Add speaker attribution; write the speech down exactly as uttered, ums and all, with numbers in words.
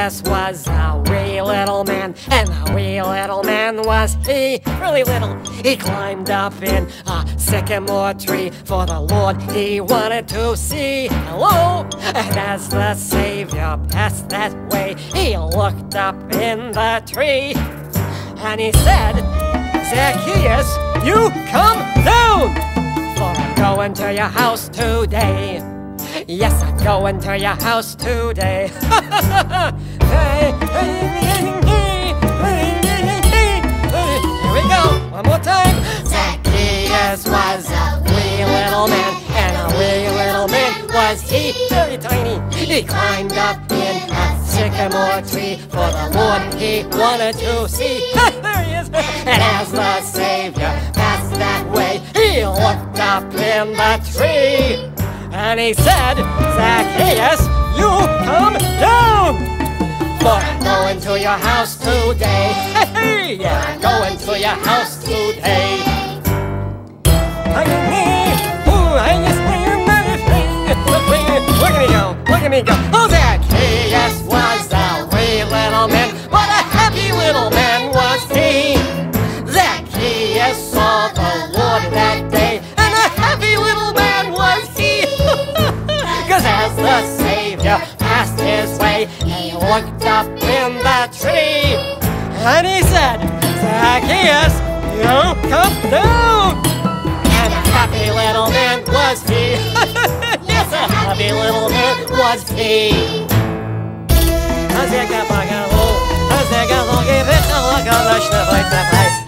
Speaker 1: Zacchaeus was a wee little man, and a wee little man was he, really little. He climbed up in a sycamore tree, for the Lord he wanted to see. Hello! And as the Savior passed that way, he looked up in the tree, and he said, Zacchaeus, you come down, for I'm going to your house today. Yes, I'm going to your house today. Here we go, one more time. Zacchaeus was a wee little man, and a wee little man was he, very tiny. He climbed up in a sycamore tree, for the Lord he wanted to see. There he is. And as the Savior passed that way, he looked up in the tree, and he said, Zacchaeus, you come down, for I'm going to your house today. Hey, yeah, I'm going to your house today. Look at me go, look at me go. Oh, Zacchaeus was a wee little man, what a happy little man was he. Zacchaeus saw the Lord that day, and a happy little man was he. Cause as the Savior passed his way, he looked up in the tree, and he said, Zacchaeus, you come down. And a happy little man was he. Yes, a happy little man was he. As ik heb a galó, as ik a logé, vett a lagalás, ne vagy te fej.